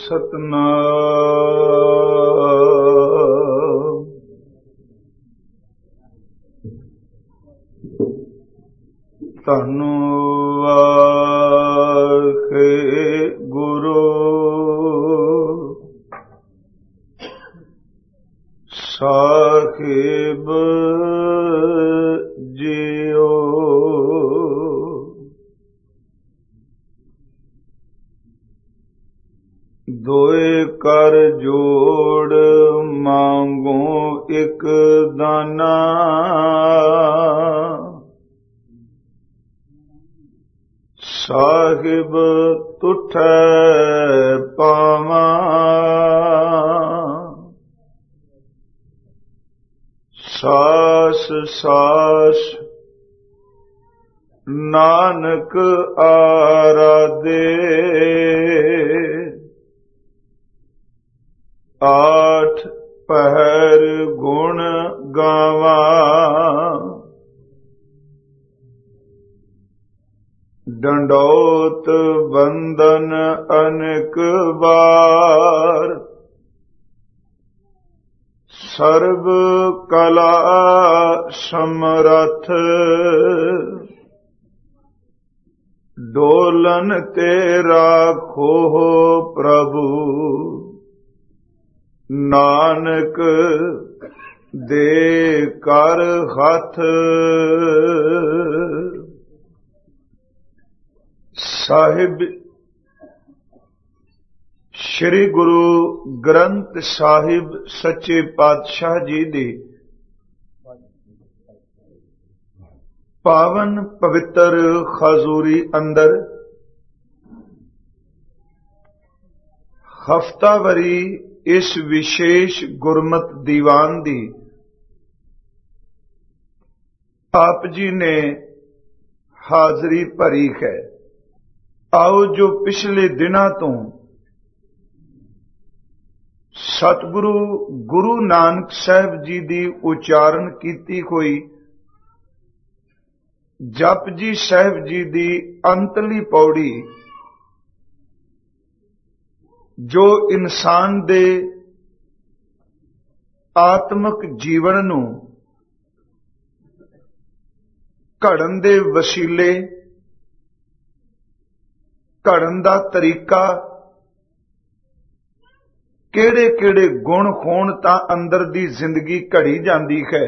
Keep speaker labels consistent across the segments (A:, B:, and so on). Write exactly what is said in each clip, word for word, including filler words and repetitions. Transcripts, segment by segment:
A: ਸਤਨਾਮ। ਧੰਨ ਵਾਹਿਗੁਰੂ ਸਾਹਿਬ ਜੀਓ। ਦੋਏ ਕਰ ਜੋੜ ਮੰਗੋ ਇਕ ਦਾਨਾ, ਸਾਹਿਬ ਤੁਠੈ ਪਾਵਾਂ। ਸਾਸ ਸਾਸ ਨਾਨਕ ਆਰਾਧੇ, ਆਠ ਪਹਿਰ ਗੁਣ ਗਾਵਾਂ। ਡੰਡੌਤ ਬੰਦਨ ਅਨੇਕ ਵਾਰ, ਸਰਬ ਕਲਾ ਸਮਰੱਥ। ਡੋਲਨ ਤੇ ਰਾਖੋ ਪ੍ਰਭੂ, ਨਾਨਕ ਦੇ ਕਰ ਹੱਥ। ਸਾਹਿਬ ਸ਼੍ਰੀ ਗੁਰੂ ਗ੍ਰੰਥ ਸਾਹਿਬ ਸੱਚੇ ਪਾਤਸ਼ਾਹ ਜੀ ਦੀ ਪਾਵਨ ਪਵਿੱਤਰ ਹਜ਼ੂਰੀ ਅੰਦਰ ਹਫ਼ਤਾਵਾਰੀ ਇਸ ਵਿਸ਼ੇਸ਼ ਗੁਰਮਤ ਦੀਵਾਨ ਦੀ ਆਪ ਜੀ ਨੇ ਹਾਜ਼ਰੀ ਭਰੀ ਹੈ। ਆਓ ਜੋ ਪਿਛਲੇ ਦਿਨਾਂ ਤੋਂ ਸਤਿਗੁਰੂ ਗੁਰੂ ਨਾਨਕ ਸਾਹਿਬ ਜੀ ਦੀ ਉਚਾਰਨ ਕੀਤੀ ਹੋਈ ਜਪਜੀ ਸਾਹਿਬ ਜੀ ਦੀ ਅੰਤਲੀ ਪੌੜੀ, ਜੋ ਇਨਸਾਨ ਦੇ ਆਤਮਿਕ ਜੀਵਨ ਨੂੰ ਘੜਨ ਦੇ ਵਸੀਲੇ, ਘੜਨ ਦਾ ਤਰੀਕਾ, ਕਿਹੜੇ ਕਿਹੜੇ ਗੁਣ ਹੋਣ ਤਾਂ ਅੰਦਰ ਦੀ ਜ਼ਿੰਦਗੀ ਘੜੀ ਜਾਂਦੀ ਹੈ,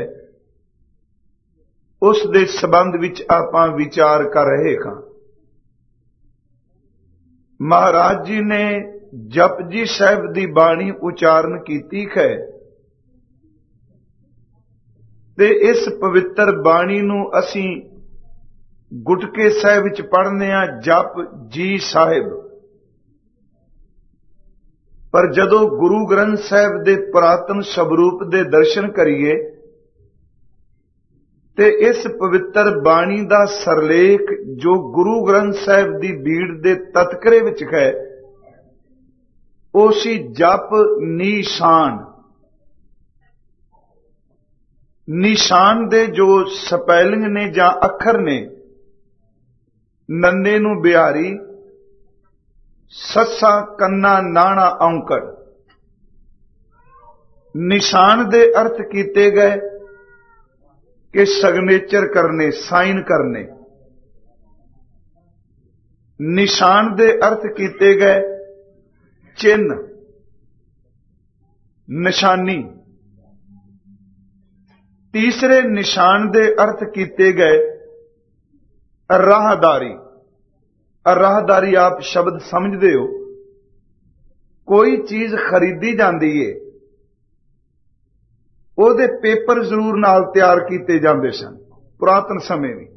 A: ਉਸ ਦੇ ਸੰਬੰਧ ਵਿੱਚ ਆਪਾਂ ਵਿਚਾਰ ਕਰ ਰਹੇ ਹਾਂ। ਮਹਾਰਾਜ ਜੀ ਨੇ ਜਪਜੀ ਸਾਹਿਬ ਦੀ ਬਾਣੀ ਉਚਾਰਨ ਕੀਤੀ ਹੈ ਤੇ ਇਸ ਪਵਿੱਤਰ ਬਾਣੀ ਨੂੰ ਅਸੀਂ ਗੁਟਕੇ ਸਾਹਿਬ ਵਿੱਚ ਪੜ੍ਹਨੇ ਆ, ਜਪ ਜੀ ਸਾਹਿਬ। ਪਰ ਜਦੋਂ ਗੁਰੂ ਗ੍ਰੰਥ ਸਾਹਿਬ ਦੇ ਪੁਰਾਤਨ ਸਵਰੂਪ ਦੇ ਦਰਸ਼ਨ ਕਰੀਏ ਤੇ ਇਸ ਪਵਿੱਤਰ ਬਾਣੀ ਦਾ ਸਰਲੇਖ ਜੋ ਗੁਰੂ ਗ੍ਰੰਥ ਸਾਹਿਬ ਦੀ ਬੀੜ ਦੇ ਤਤਕਰੇ ਵਿੱਚ ਹੈ, ਉਹ ਸੀ ਜਪ ਨਿਸ਼ਾਨ। ਨਿਸ਼ਾਨ ਦੇ ਜੋ ਸਪੈਲਿੰਗ ਨੇ ਜਾਂ ਅੱਖਰ ਨੇ, ਨੰਨੇ ਨੂੰ ਬਿਹਾਰੀ, ਸੱਸਾ ਕੰਨਾ ਨਾਣਾ ਔਂਕੜ। ਨਿਸ਼ਾਨ ਦੇ ਅਰਥ ਕੀਤੇ ਗਏ ਕਿ ਸਿਗਨੇਚਰ ਕਰਨੇ, ਸਾਈਨ ਕਰਨੇ। ਨਿਸ਼ਾਨ ਦੇ ਅਰਥ ਕੀਤੇ ਗਏ ਚਿੰਨ, ਨਿਸ਼ਾਨੀ। ਤੀਸਰੇ ਨਿਸ਼ਾਨ ਦੇ ਅਰਥ ਕੀਤੇ ਗਏ ਰਾਹਦਾਰੀ। ਰਾਹਦਾਰੀ ਆਪ ਸ਼ਬਦ ਸਮਝਦੇ ਹੋ, ਕੋਈ ਚੀਜ਼ ਖਰੀਦੀ ਜਾਂਦੀ ਏ, ਉਹਦੇ ਪੇਪਰ ਜ਼ਰੂਰ ਨਾਲ ਤਿਆਰ ਕੀਤੇ ਜਾਂਦੇ ਸਨ ਪੁਰਾਤਨ ਸਮੇਂ ਵੀ।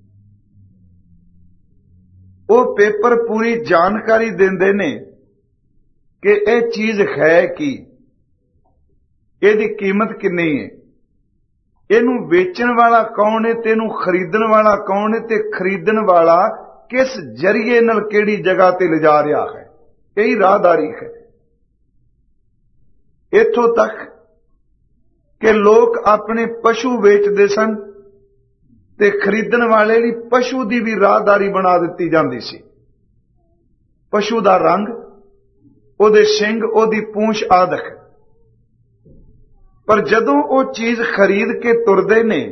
A: ਉਹ ਪੇਪਰ ਪੂਰੀ ਜਾਣਕਾਰੀ ਦਿੰਦੇ ਨੇ ਕਿ ਇਹ ਚੀਜ਼ ਹੈ ਕੀ, ਇਹਦੀ ਕੀਮਤ ਕਿੰਨੀ ਹੈ, ਇਹਨੂੰ ਵੇਚਣ ਵਾਲਾ ਕੌਣ ਹੈ ਤੇ ਇਹਨੂੰ ਖਰੀਦਣ ਵਾਲਾ ਕੌਣ ਹੈ, ਤੇ ਖਰੀਦਣ ਵਾਲਾ ਕਿਸ ਜਰੀਏ ਨਾਲ ਕਿਹੜੀ ਜਗ੍ਹਾ ਤੇ ਲਿਜਾ ਰਿਹਾ ਹੈ। ਇਹੀ ਰਾਹਦਾਰੀ ਹੈ। ਇੱਥੋਂ ਤੱਕ ਕਿ ਲੋਕ ਆਪਣੇ ਪਸ਼ੂ ਵੇਚਦੇ ਸਨ ਤੇ ਖਰੀਦਣ ਵਾਲੇ ਲਈ ਪਸ਼ੂ ਦੀ ਵੀ ਰਾਹਦਾਰੀ ਬਣਾ ਦਿੱਤੀ ਜਾਂਦੀ ਸੀ। ਪਸ਼ੂ ਦਾ ਰੰਗ, ਉਹਦੇ ਸਿੰਘ, ਉਹਦੀ ਪੂੰਛ ਆਦਿਕ। ਪਰ ਜਦੋਂ ਉਹ ਚੀਜ਼ ਖਰੀਦ ਕੇ ਤੁਰਦੇ ਨੇ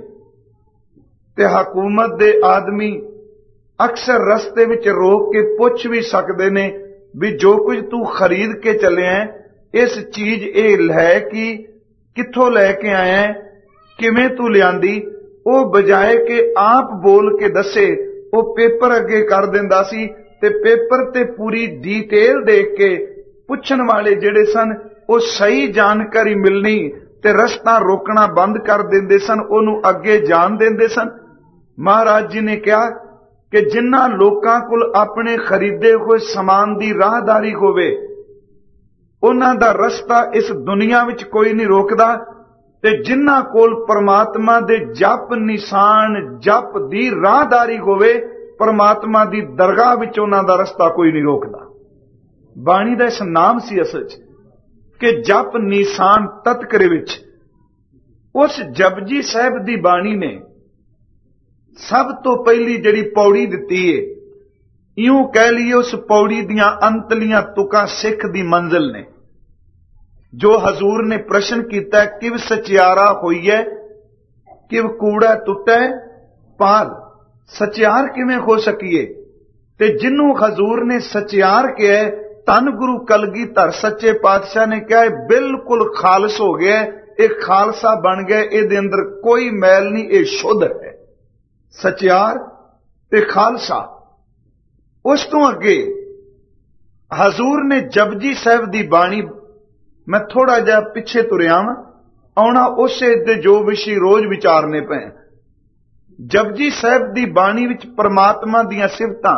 A: ਤੇ ਹਕੂਮਤ ਦੇ ਆਦਮੀ ਅਕਸਰ ਰਸਤੇ ਵਿੱਚ ਰੋਕ ਕੇ ਪੁੱਛ ਵੀ ਸਕਦੇ ਨੇ ਵੀ ਜੋ ਕੁਝ ਤੂੰ ਖਰੀਦ ਕੇ ਚੱਲਿਆ, ਇਸ ਚੀਜ਼ ਇਹ ਹੈ ਕਿ ਕਿੱਥੋਂ ਲੈ ਕੇ ਆਇਆ, ਕਿਵੇਂ ਤੂੰ ਲਿਆਂਦੀ। ਉਹ ਬਜਾਏ ਕਿ ਆਪ ਬੋਲ ਕੇ ਦੱਸੇ, ਉਹ ਪੇਪਰ ਅੱਗੇ ਕਰ ਦਿੰਦਾ ਸੀ ਤੇ ਪੇਪਰ ਤੇ ਪੂਰੀ ਡੀਟੇਲ ਦੇਖ ਕੇ ਪੁੱਛਣ ਵਾਲੇ ਜਿਹੜੇ ਸਨ ਉਹ ਸਹੀ ਜਾਣਕਾਰੀ ਮਿਲਣੀ ਤੇ ਰਸਤਾ ਰੋਕਣਾ ਬੰਦ ਕਰ ਦਿੰਦੇ ਸਨ, ਉਹਨੂੰ ਅੱਗੇ ਜਾਣ ਦਿੰਦੇ ਸਨ। ਮਹਾਰਾਜ ਜੀ ਨੇ ਕਿਹਾ ਕਿ ਜਿਨ੍ਹਾਂ ਲੋਕਾਂ ਕੋਲ ਆਪਣੇ ਖਰੀਦੇ ਹੋਏ ਸਮਾਨ ਦੀ ਰਾਹਦਾਰੀ ਹੋਵੇ, ਉਹਨਾਂ ਦਾ ਰਸਤਾ ਇਸ ਦੁਨੀਆ ਵਿੱਚ ਕੋਈ ਨਹੀਂ ਰੋਕਦਾ, ਤੇ ਜਿਨ੍ਹਾਂ ਕੋਲ ਪਰਮਾਤਮਾ ਦੇ ਜਪ ਨਿਸ਼ਾਨ ਜਪ ਦੀ ਰਾਹਦਾਰੀ ਹੋਵੇ, ਪਰਮਾਤਮਾ ਦੀ ਦਰਗਾਹ ਵਿੱਚ ਉਹਨਾਂ ਦਾ ਰਸਤਾ ਕੋਈ ਨਹੀਂ ਰੋਕਦਾ। ਬਾਣੀ ਦਾ ਇਸ ਨਾਮ ਸੀ ਅਸਲ 'ਚ ਕਿ ਜਪ ਨਿਸ਼ਾਨ ਤਤਕਰੇ ਵਿੱਚ। ਉਸ ਜਪਜੀ ਸਾਹਿਬ ਦੀ ਬਾਣੀ ਨੇ ਸਭ ਤੋਂ ਪਹਿਲੀ ਜਿਹੜੀ ਪੌੜੀ ਦਿੱਤੀ ਏ, ਇਉਂ ਕਹਿ ਲਈਏ ਉਸ ਪੌੜੀ ਦੀਆਂ ਅੰਤਲੀਆਂ ਤੁਕਾਂ ਸਿੱਖ ਦੀ ਮੰਜ਼ਿਲ ਨੇ। ਜੋ ਹਜ਼ੂਰ ਨੇ ਪ੍ਰਸ਼ਨ ਕੀਤਾ, ਕਿਵ ਸਚਿਆਰਾ ਹੋਈਐ, ਕਿਵ ਕੂੜਾ ਟੁੱਟੈ ਪਾਲ, ਸਚਿਆਰ ਕਿਵੇਂ ਹੋ ਸਕੀਏ। ਤੇ ਜਿਹਨੂੰ ਹਜ਼ੂਰ ਨੇ ਸਚਿਆਰ ਕਿਹਾ, ਧੰਨ ਗੁਰੂ ਕਲਗੀਧਰ ਸੱਚੇ ਪਾਤਸ਼ਾਹ ਨੇ ਕਿਹਾ ਇਹ ਬਿਲਕੁਲ ਖਾਲਸ ਹੋ ਗਿਆ, ਇਹ ਖਾਲਸਾ ਬਣ ਗਿਆ, ਇਹਦੇ ਅੰਦਰ ਕੋਈ ਮੈਲ ਨਹੀਂ, ਇਹ ਸ਼ੁੱਧ ਹੈ। ਸਚਿਆਰ ਤੇ ਖਾਲਸਾ। ਉਸ ਤੋਂ ਅੱਗੇ ਹਜ਼ੂਰ ਨੇ ਜਪਜੀ ਸਾਹਿਬ ਦੀ ਬਾਣੀ, ਮੈਂ ਥੋੜਾ ਜਿਹਾ ਪਿੱਛੇ ਤੁਰਿਆ ਵਾਂ, ਆਉਣਾ ਉਸੇ ਦੇ ਜੋ ਵਿਸ਼ੇ ਰੋਜ਼ ਵਿਚਾਰਨੇ ਪਏ। ਜਪਜੀ ਸਾਹਿਬ ਦੀ ਬਾਣੀ ਵਿੱਚ ਪਰਮਾਤਮਾ ਦੀਆਂ ਸਿਫਤਾਂ,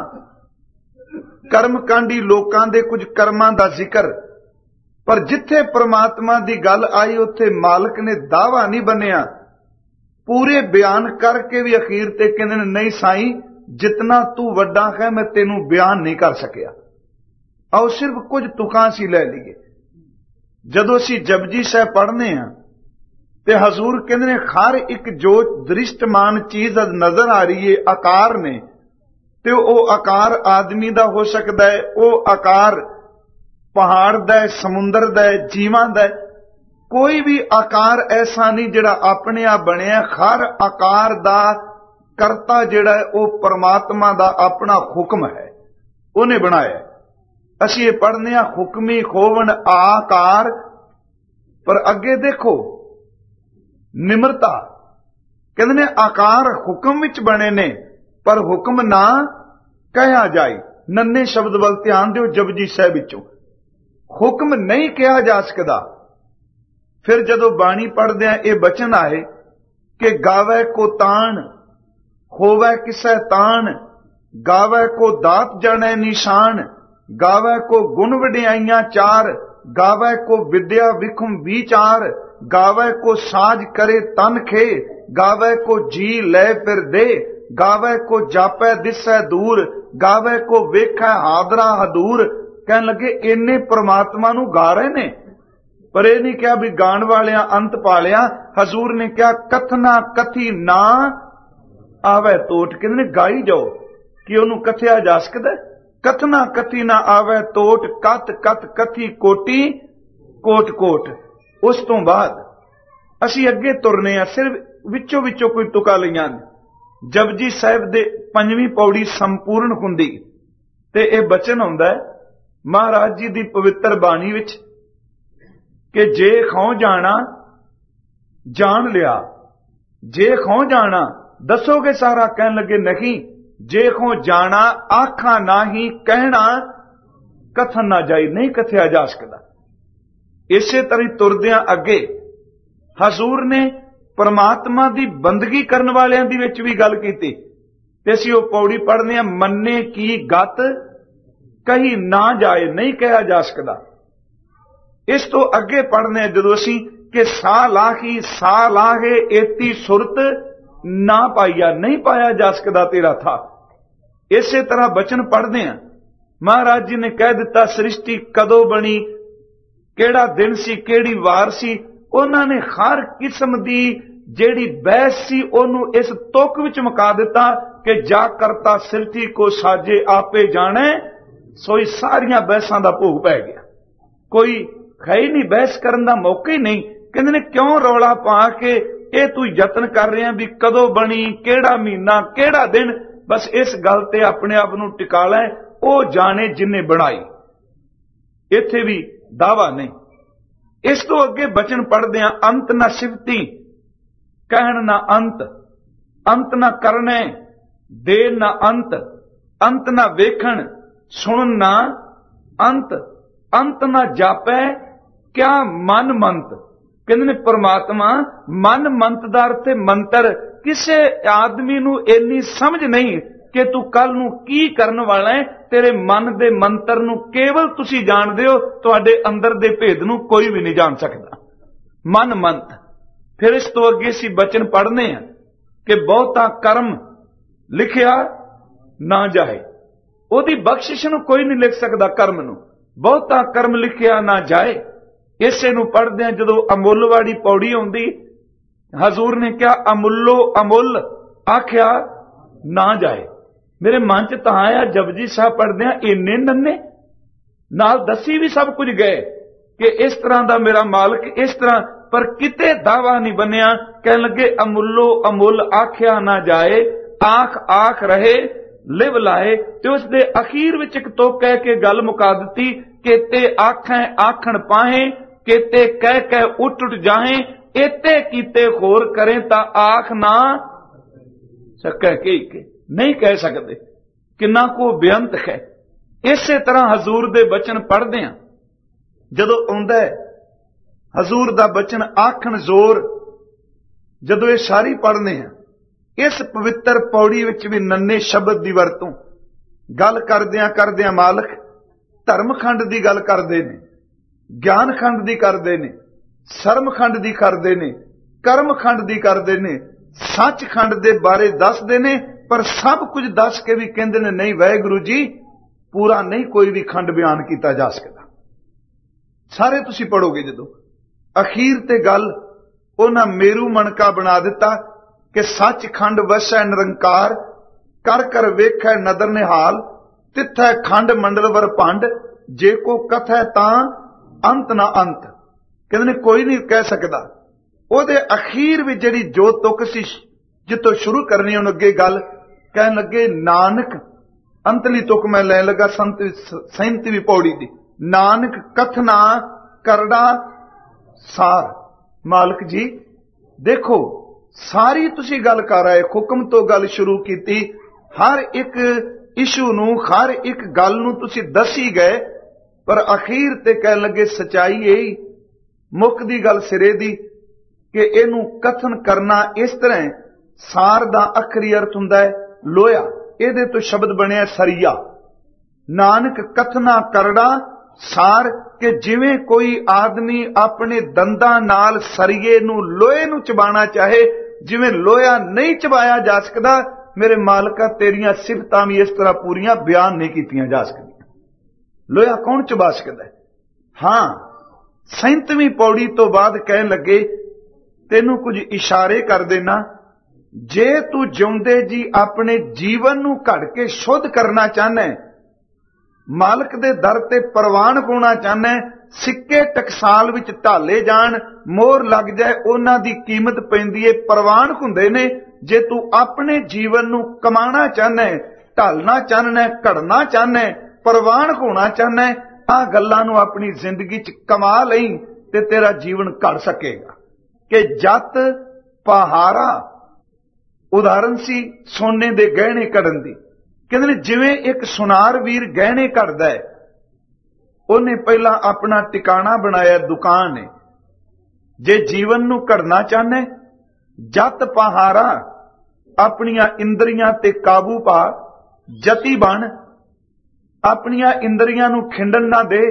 A: ਕਰਮਕਾਂਡੀ ਲੋਕਾਂ ਦੇ ਕੁਝ ਕਰਮਾਂ ਦਾ ਜ਼ਿਕਰ, ਪਰ ਜਿੱਥੇ ਪਰਮਾਤਮਾ ਦੀ ਗੱਲ ਆਈ ਉੱਥੇ ਮਾਲਕ ਨੇ ਦਾਵਾ ਨਹੀਂ ਬੰਨਿਆ, ਪੂਰੇ ਬਿਆਨ ਕਰਕੇ ਵੀ ਅਖੀਰ ਤੇ ਕਹਿੰਦੇ ਨੇ ਨਹੀਂ ਸਾਈਂ, ਜਿਤਨਾ ਤੂੰ ਵੱਡਾ ਹੈ ਮੈਂ ਤੈਨੂੰ ਬਿਆਨ ਨਹੀਂ ਕਰ ਸਕਿਆ। ਆਓ ਸਿਰਫ ਕੁਝ ਤੁਕਾਂ ਅਸੀਂ ਲੈ ਲਈਏ। ਜਦੋਂ ਅਸੀਂ ਜਪਜੀ ਸਾਹਿਬ ਪੜ੍ਹਨੇ ਆ ਤੇ ਹਜ਼ੂਰ ਕਹਿੰਦੇ ਨੇ ਹਰ ਇੱਕ ਜੋ ਦ੍ਰਿਸ਼ਟਮਾਨ ਚੀਜ਼ ਨਜ਼ਰ ਆ ਰਹੀ ਹੈ ਆਕਾਰ ਨੇ, ਤੇ ਉਹ ਆਕਾਰ ਆਦਮੀ ਦਾ ਹੋ ਸਕਦਾ ਹੈ, ਉਹ ਆਕਾਰ ਪਹਾੜ ਦਾ ਹੈ, ਸਮੁੰਦਰ ਦਾ ਹੈ, ਜੀਵਾਂ ਦਾ ਹੈ। ਕੋਈ ਵੀ ਆਕਾਰ ਐਸਾ ਨਹੀਂ ਜਿਹੜਾ ਆਪਣੇ ਆਪ ਬਣਿਆ। ਹਰ ਆਕਾਰ ਦਾ ਕਰਤਾ ਜਿਹੜਾ ਹੈ ਉਹ ਪਰਮਾਤਮਾ ਦਾ ਆਪਣਾ ਹੁਕਮ ਹੈ, ਉਹਨੇ ਬਣਾਇਆ। ਅਸੀਂ ਇਹ ਪੜ੍ਹਨੇ ਆ ਹੁਕਮੀ ਖੋਵਣ ਆਕਾਰ, ਪਰ ਅੱਗੇ ਦੇਖੋ ਨਿਮਰਤਾ। ਕਹਿੰਦੇ ਨੇ ਆਕਾਰ ਹੁਕਮ ਵਿੱਚ ਬਣੇ ਨੇ, ਪਰ ਹੁਕਮ ਨਾ ਕਹਿਆ ਜਾਏ। ਨੰਨੇ ਸ਼ਬਦ ਵੱਲ ਧਿਆਨ ਦਿਓ ਜਪਜੀ ਸਾਹਿਬ ਵਿੱਚੋਂ, ਹੁਕਮ ਨਹੀਂ ਕਿਹਾ ਜਾ ਸਕਦਾ। ਫਿਰ ਜਦੋਂ ਬਾਣੀ ਪੜ੍ਹਦੇ ਆ ਇਹ ਬਚਨ ਆਏ ਕਿ ਗਾਵੈ ਕੋ ਤਾਣ ਹੋਵੈ ਕਿਸੈ ਤਾਣ, ਗਾਵੈ ਕੋ ਦਾਤ ਜਾਣੈ ਨਿਸ਼ਾਨ, ਗਾਵੈ ਕੋ ਗੁਣ ਵਡਿਆਈਆਂ ਚਾਰ, ਗਾਵੈ ਕੋ ਵਿਦਿਆ ਵਿਖਮ ਵਿਚਾਰ, ਗਾਵੈ ਕੋ ਸਾਜ ਕਰੇ ਤਨ ਖੇ, ਗਾਵੈ ਕੋ ਜੀ ਲੈ ਫਿਰ ਦੇ, ਗਾਵੈ ਕੋ ਜਾਪੈ ਦਿਸੈ ਦੂਰ, ਗਾਵੈ ਕੋ ਵੇਖੈ ਹਾਦਰਾ ਹਦੂਰ। ਕਹਿਣ ਲੱਗੇ ਇੰਨੇ ਪ੍ਰਮਾਤਮਾ ਨੂੰ ਗਾ ਰਹੇ ਨੇ, ਪਰ ਇਹ ਨਹੀਂ ਕਿਹਾ ਵੀ ਗਾਣ ਵਾਲਿਆਂ ਅੰਤ ਪਾਲਿਆ। ਹਜ਼ੂਰ ਨੇ ਕਿਹਾ ਕਥਨਾ ਕਥੀ ਨਾ ਆਵੇ ਤੋਟ। ਕਹਿੰਦੇ ਨੇ ਗਾਈ ਜਾਓ, ਕਿ ਉਹਨੂੰ ਕਥਿਆ ਜਾ ਸਕਦਾ। ਕਥਨਾ ਕਥੀ ਨਾ ਆਵੇ ਤੋਟ, ਕਤ ਕਤ ਕਥੀ ਕੋਟੀ ਕੋਟ ਕੋਟ। ਉਸ ਤੋਂ ਬਾਅਦ ਅਸੀਂ ਅੱਗੇ ਤੁਰਨੇ ਆ, ਸਿਰਫ ਵਿੱਚੋਂ ਵਿੱਚੋਂ ਕੋਈ ਤੁਕਾ ਲਈਆਂ ਨੇ। ਜਪਜੀ ਸਾਹਿਬ ਦੇ ਪੰਜਵੀਂ ਪੌੜੀ ਸੰਪੂਰਨ ਹੁੰਦੀ ਤੇ ਇਹ ਬਚਨ ਆਉਂਦਾ ਹੈ ਮਹਾਰਾਜ ਜੀ ਦੀ ਪਵਿੱਤਰ ਬਾਣੀ ਵਿੱਚ ਕਿ ਜੇ ਖੌ ਜਾਣਾ ਜਾਣ ਲਿਆ, ਜੇ ਖੌ ਜਾਣਾ ਦੱਸੋਗੇ ਸਾਰਾ। ਕਹਿਣ ਲੱਗੇ ਨਹੀਂ, ਜੇ ਖੌ ਜਾਣਾ ਆਖਾਂ ਨਾਹੀਂ, ਕਹਿਣਾ ਕਥਨ ਨਾ ਜਾਈ, ਨਹੀਂ ਕਥਿਆ ਜਾ ਸਕਦਾ। ਇਸੇ ਤਰ੍ਹਾਂ ਤੁਰਦਿਆਂ ਅੱਗੇ ਹਜ਼ੂਰ ਨੇ ਪਰਮਾਤਮਾ ਦੀ ਬੰਦਗੀ ਕਰਨ ਵਾਲਿਆਂ ਦੀ ਵਿੱਚ ਵੀ ਗੱਲ ਕੀਤੀ, ਤੇ ਅਸੀਂ ਉਹ ਪੌੜੀ ਪੜ੍ਹਦੇ ਹਾਂ, ਮੰਨੇ ਕੀ ਗਤ ਕਹੀ ਨਾ ਜਾਏ, ਨਹੀਂ ਕਿਹਾ ਜਾ ਸਕਦਾ। ਇਸ ਤੋਂ ਅੱਗੇ ਪੜ੍ਹਨੇ ਜਦੋਂ ਅਸੀਂ ਕਿ ਸਾਹ ਲਾਹੀ ਸਾਹ ਲਾਹੇ ਏਤੀ ਸੁਰਤ ਨਾ ਪਾਈਆ, ਨਹੀਂ ਪਾਇਆ ਜਾ ਸਕਦਾ ਤੇਰਾ ਥਾ। ਇਸੇ ਤਰ੍ਹਾਂ ਬਚਨ ਪੜ੍ਹਦੇ ਹਾਂ, ਮਹਾਰਾਜ ਜੀ ਨੇ ਕਹਿ ਦਿੱਤਾ ਸ੍ਰਿਸ਼ਟੀ ਕਦੋਂ ਬਣੀ, ਕਿਹੜਾ ਦਿਨ ਸੀ, ਕਿਹੜੀ ਵਾਰ ਸੀ। ਉਹਨਾਂ ਨੇ ਹਰ ਕਿਸਮ ਦੀ ਜਿਹੜੀ ਬਹਿਸ ਸੀ ਉਹਨੂੰ ਇਸ ਤੁਕ ਵਿੱਚ ਮੁਕਾ ਦਿੱਤਾ ਕਿ ਜਾ ਕਰਤਾ ਸਿਰਤੀ ਕੋ ਸਾਜੇ ਆਪੇ ਜਾਣੇ, ਸੋਈ ਸਾਰੀਆਂ ਬਹਿਸਾਂ ਦਾ ਭੋਗ ਪੈ ਗਿਆ। कोई है ही नहीं, बहस करन दा मौका ही नहीं। कहंदे ने क्यों रौला पा के ਇਹ तू यतन कर रहे हैं भी कदों बनी, ਕਿਹੜਾ महीना, ਕਿਹੜਾ दिन। बस इस गल ते अपने आप नूं टिका लै, ਉਹ जाने जिन्हें बनाई। इत्थे भी दावा नहीं। इस तो अगे बचन पढ़दे हां, अंत ना सिफती, कहण ना अंत, अंत ना करने, देर ना अंत, अंत ना वेखण, सुनन ना अंत, अंत ना जापै क्या मन मंत। कहंदे ने परमात्मा मन मंत दा अर्थ है मंत्र। किसे आदमी नूं इन्नी समझ नहीं कि तू कल नूं की करन वाला है। तेरे मन दे मंत्र नूं केवल तुसी जाणदे हो, तुहाडे अंदर दे भेद नूं कोई भी नहीं जान सकदा। मन मंत। फिर इस तो अगे असीं बचन पढ़ने हैं कि बहुता कर्म लिखिया ना जाए। ओदी बख्शिश नूं कोई नहीं लिख सकदा कर्म नूं। बहुता कर्म लिखिया ना जाए। इसे नूं पढ़दे हैं जदों अमुल वाली पौड़ी आउंदी, हजूर ने क्या अमुलो अमुल आख्या ना जाए। मेरे मन च तां आया, जपजी साहब पढ़दे हैं इन्ने नन्ने नाल दसी भी सब कुछ गए कि इस तरह दा मेरा मालिक, इस तरह, पर किते दावा नहीं बनिया। कहन लगे अमुलो अमुल आख्या ना जाए, आख आख रहे लिव लाए। ते उस दे अखीर विच एक तो कह के गल मुका दित्ती कि ते आखें आखण पाहे, केते कह कह उठ उठ जाए, एते कीते होर करें ता आख ना सकै। के नहीं कह सकते, किन्ना को बेअंत है। इसे तरह हजूर दे बचन पढ़दे हां, जदों आउंदा है हजूर दा बचन आखण जोर, जदों ये सारी पढ़ने हैं, इस पवित्र पौड़ी विच भी नन्ने शब्द दी वरतों गल करदियां करदियां मालक धर्मखंड दी गल करदे ने, ज्ञान खंड दी करदे ने, सरम खंड दी करदे ने, कर्म खंड दी करदे ने, सच खंड दे बारे दसदे ने। पर सब कुछ दस के भी कहंदे ने नहीं वाहिगुरू जी, पूरा नहीं कोई भी खंड बयान किया जा सकता। सारे तुसी पढ़ोगे जदों अखीर ते गल उन्हां मेरू मनका बना दिता कि सच खंड वसै निरंकार, कर कर वेखै नदर निहाल, तिथै खंड मंडल वर भंड, जे को कथै तां अंत ना अंत। कहते ने कोई नहीं कह सकता। ओदे अखीर भी जिहड़ी जो तुक सी जितों शुरू करनी, उन्हें अगे गल कहन लगे नानक, अंतली तुक मैं लैन लगा संत सैंतीवीं पौड़ी दी, नानक कथना करड़ा सार। मालिक जी देखो, सारी तुसी गल कर आए, हुक्म तो गल शुरू की, हर एक इशू नूं, हर एक गल नूं तुसी दसी गए, पर अखीर ते कह लगे सच्चाई यही मुक्कदी गल सिरे दी कि इनू कथन करना इस तरह। सार दा अखरी अर्थ हुंदा है लोया, इहदे तो शब्द बनिया सरिया। नानक कथना करड़ा सार, कि जिवें कोई आदमी अपने दंदां नाल सरिये नू लोहे नू चबाना चाहे, जिवें लोया नहीं चबाया जा सकदा, मेरे मालका तेरियां सिफतां भी इस तरह पूरियां बयान नहीं कीतियां जा सकदियां। लोया कौन चबा सकदा है? हां, सैंतीवीं पौड़ी तो बाद कहन लगे तेनू कुछ इशारे कर देना, जे तू जिउंदे जी अपने जीवन नू घड़ के शुद्ध करना चाहना है, मालक दे दर ते प्रवान होना चाहना है, सिक्के टकसाल विच ढाले जान, मोहर लग जाए, उन्हां दी कीमत पैंदी है, प्रवान हुंदे ने। जे तू अपने जीवन नू कमाना चाहना है, ढालना चाहना है, घड़ना चाहना है, प्रवान होना चाहना है, आ गल्लां नू अपनी जिंदगी च कमा लई ते तेरा जीवन घड़ सकेगा। कि जत पहारा उदाहरण सी सोने दे गहने कढ़न दी। कहंदे ने जिवें एक सुनार वीर गहने कढ़दा है, उन्हें पहला अपना टिकाणा बनाया दुकान है। जे जीवन नू घड़ना चाहना है, जत पहारा अपनियां इंद्रियां ते काबू पा, जती बन, अपनियां इंद्रियां नू खिंडन ना दे।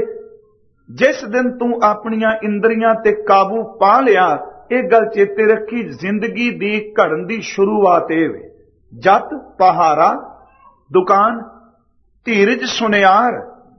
A: जिस दिन तू अपनियां इंद्रियां ते काबू पा लिया, एक गल चेते रखी, जिंदगी दी घड़न दी शुरुआत ए वे। जत पहारा दुकान, धीरज सुनियार,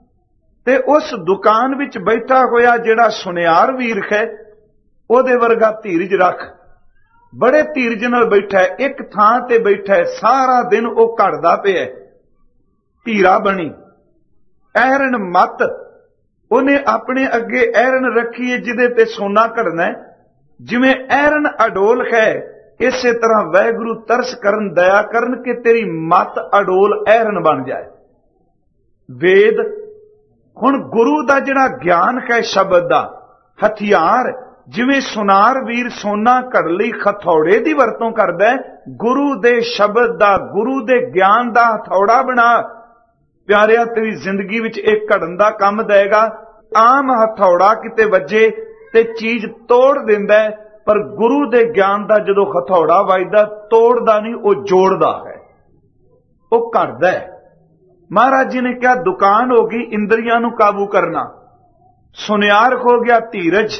A: ते उस दुकान विच बैठा होया जिहड़ा सुनियार वीर है, ओदे वर्गा धीरज रख। बड़े धीरज नाल बैठा है, एक थां ते बैठा है, सारा दिन वो घड़दा पिया, धीरा बनी, ऐरन मत, ਉਹਨੇ ਆਪਣੇ ਅੱਗੇ ਐਰਨ ਰੱਖੀ ਹੈ ਜਿਹਦੇ ਤੇ ਸੋਨਾ ਘੜਨਾ ਹੈ। ਜਿਵੇਂ ਐਰਨ ਅਡੋਲ ਹੈ, ਇਸੇ ਤਰ੍ਹਾਂ ਵਾਹਿਗੁਰੂ ਤਰਸ ਕਰਨ, ਦਇਆ ਕਰਨ ਕਿ ਤੇਰੀ ਮਤ ਅਡੋਲ ਐਰਨ ਬਣ ਜਾਏ। ਵੇਦ ਹੁਣ ਗੁਰੂ ਦਾ ਜਿਹੜਾ ਗਿਆਨ ਹੈ, ਸ਼ਬਦ ਦਾ ਹਥਿਆਰ, ਜਿਵੇਂ ਸੁਨਾਰ ਵੀਰ ਸੋਨਾ ਘੜਨ ਲਈ ਹਥੌੜੇ ਦੀ ਵਰਤੋਂ ਕਰਦਾ ਹੈ, ਗੁਰੂ ਦੇ ਸ਼ਬਦ ਦਾ, ਗੁਰੂ ਦੇ ਗਿਆਨ ਦਾ ਹਥੌੜਾ ਬਣਾ। ਪਿਆਰਿਆ, ਤੇਰੀ ਜ਼ਿੰਦਗੀ ਵਿੱਚ ਇਹ ਘੜਨ ਦਾ ਕੰਮ ਦੇਗਾ। ਆਮ ਹਥੌੜਾ ਕਿਤੇ ਵੱਜੇ ਤੇ ਚੀਜ਼ ਤੋੜ ਦਿੰਦਾ ਹੈ, ਪਰ ਗੁਰੂ ਦੇ ਗਿਆਨ ਦਾ ਜਦੋਂ ਹਥੌੜਾ ਵੱਜਦਾ, ਤੋੜਦਾ ਨਹੀਂ, ਉਹ ਜੋੜਦਾ ਹੈ, ਉਹ ਘੜਦਾ ਹੈ। ਮਹਾਰਾਜ ਜੀ ਨੇ ਕਿਹਾ, ਦੁਕਾਨ ਹੋ ਗਈ ਇੰਦਰੀਆਂ ਨੂੰ ਕਾਬੂ ਕਰਨਾ, ਸੁਨਿਆਰ ਹੋ ਗਿਆ ਧੀਰਜ,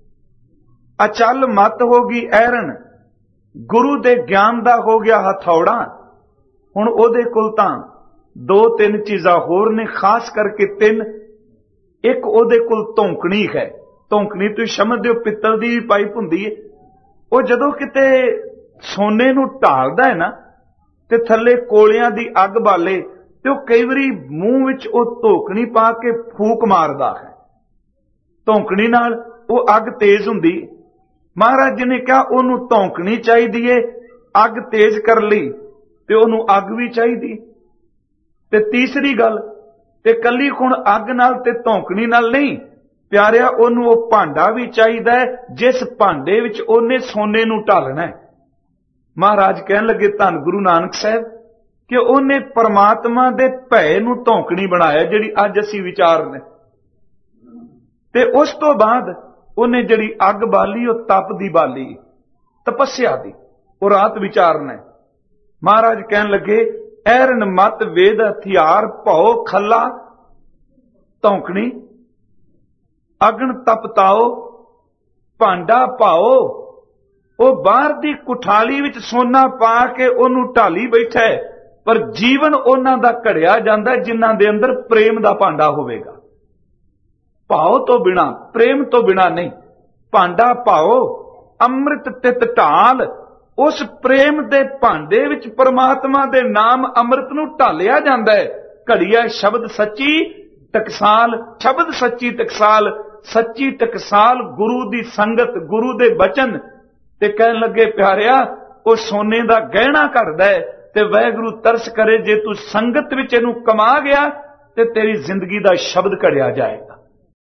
A: ਅਚਲ ਮਤ ਹੋ ਗਈ ਐਰਨ, ਗੁਰੂ ਦੇ ਗਿਆਨ ਦਾ ਹੋ ਗਿਆ ਹਥੌੜਾ। ਹੁਣ ਉਹਦੇ ਕੋਲ ਤਾਂ ਦੋ ਤਿੰਨ ਚੀਜ਼ਾਂ ਹੋਰ ਨੇ, ਖਾਸ ਕਰਕੇ ਤਿੰਨ। ਇੱਕ ਉਹਦੇ ਕੋਲ ਧੌਂਕਣੀ ਹੈ। ਧੌਂਕਣੀ ਤੁਸੀਂ ਸਮਝਦੇ ਹੋ, ਪਿੱਤਲ ਦੀ ਪਾਈਪ ਹੁੰਦੀ ਹੈ। ਉਹ ਜਦੋਂ ਕਿਤੇ ਸੋਨੇ ਨੂੰ ਢਾਲਦਾ ਹੈ ਨਾ, ਤੇ ਥੱਲੇ ਕੋਲਿਆਂ ਦੀ ਅੱਗ ਬਾਲੇ, ਤੇ ਉਹ ਕਈ ਵਾਰੀ ਮੂੰਹ ਵਿੱਚ ਉਹ ਧੌਂਕਣੀ ਪਾ ਕੇ ਫੂਕ ਮਾਰਦਾ ਹੈ। ਧੌਂਕਣੀ ਨਾਲ ਉਹ ਅੱਗ ਤੇਜ਼ ਹੁੰਦੀ। ਮਹਾਰਾਜ ਜੀ ਨੇ ਕਿਹਾ, ਉਹਨੂੰ ਧੌਂਕਣੀ ਚਾਹੀਦੀ ਏ ਅੱਗ ਤੇਜ਼ ਕਰਨ ਲਈ, ਤੇ ਉਹਨੂੰ ਅੱਗ ਵੀ ਚਾਹੀਦੀ। ਤੇ ਤੀਸਰੀ ਗੱਲ, ਤੇ ਕੱਲੀ ਹੁਣ ਅੱਗ ਨਾਲ ਤੇ ਧੌਂਕਣੀ ਨਾਲ ਨਹੀਂ ਪਿਆਰਿਆ, ਉਹਨੂੰ ਉਹ ਭਾਂਡਾ ਵੀ ਚਾਹੀਦਾ ਹੈ ਜਿਸ ਭਾਂਡੇ ਵਿੱਚ ਉਹਨੇ ਸੋਨੇ ਨੂੰ ਢਾਲਣਾ ਹੈ। ਮਹਾਰਾਜ ਕਹਿਣ ਲੱਗੇ, ਧੰਨ ਗੁਰੂ ਨਾਨਕ ਸਾਹਿਬ, ਕਿ ਉਹਨੇ ਪਰਮਾਤਮਾ ਦੇ ਭੈ ਨੂੰ ਧੌਂਕਣੀ ਬਣਾਇਆ, ਜਿਹੜੀ ਅੱਜ ਅਸੀਂ ਵਿਚਾਰਦੇ। ਤੇ ਉਸ ਤੋਂ ਬਾਅਦ ਉਹਨੇ ਜਿਹੜੀ ਅੱਗ ਬਾਲੀ, ਉਹ ਤਪ ਦੀ ਬਾਲੀ, ਤਪੱਸਿਆ ਦੀ, ਉਹ ਰਾਤ ਵਿਚਾਰਨਾ। ਮਹਾਰਾਜ ਕਹਿਣ ਲੱਗੇ, ਐਰਨ ਮਤ ਵੇਦ ਹਥਿਆਰ, ਭਉ ਖੱਲਾ ਧੌਂਕਣੀ, ਅਗਨ ਤਪਤਾਓ, ਭਾਂਡਾ ਪਾਓ। ਉਹ ਬਾਹਰ ਦੀ ਕੁਠਾਲੀ ਵਿੱਚ ਸੋਨਾ ਪਾ ਕੇ ਉਹਨੂੰ ਢਾਲੀ ਬੈਠਾ ਹੈ, ਪਰ ਜੀਵਨ ਉਹਨਾਂ ਦਾ ਘੜਿਆ ਜਾਂਦਾ ਜਿਨ੍ਹਾਂ ਦੇ ਅੰਦਰ ਪ੍ਰੇਮ ਦਾ ਭਾਂਡਾ ਹੋਵੇਗਾ। ਭਾਉ ਤੋਂ ਬਿਨਾ, ਪ੍ਰੇਮ ਤੋਂ ਬਿਨਾ ਨਹੀਂ। ਭਾਂਡਾ ਪਾਓ, ਅੰਮ੍ਰਿਤ ਤਿਤ ਢਾਲ, ਉਸ ਪ੍ਰੇਮ ਦੇ ਭਾਂਡੇ ਵਿੱਚ ਪਰਮਾਤਮਾ ਦੇ ਨਾਮ ਅੰਮ੍ਰਿਤ ਨੂੰ ਢਾਲਿਆ ਜਾਂਦਾ ਹੈ। ਘੜੀਆ ਸ਼ਬਦ ਸੱਚੀ ਟਕਸਾਲ, ਸ਼ਬਦ ਸੱਚੀ ਟਕਸਾਲ, ਸੱਚੀ ਟਕਸਾਲ ਗੁਰੂ ਦੀ ਸੰਗਤ, ਗੁਰੂ ਦੇ ਬਚਨ। ਤੇ ਕਹਿਣ ਲੱਗੇ, ਪਿਆਰਿਆ, ਉਹ ਸੋਨੇ ਦਾ ਗਹਿਣਾ ਘੜਦਾ ਹੈ, ਤੇ ਵਾਹਿਗੁਰੂ ਤਰਸ ਕਰੇ ਜੇ ਤੂੰ ਸੰਗਤ ਵਿੱਚ ਇਹਨੂੰ ਕਮਾ ਗਿਆ ਤੇ ਤੇਰੀ ਜ਼ਿੰਦਗੀ ਦਾ ਸ਼ਬਦ ਘੜਿਆ ਜਾਏਗਾ।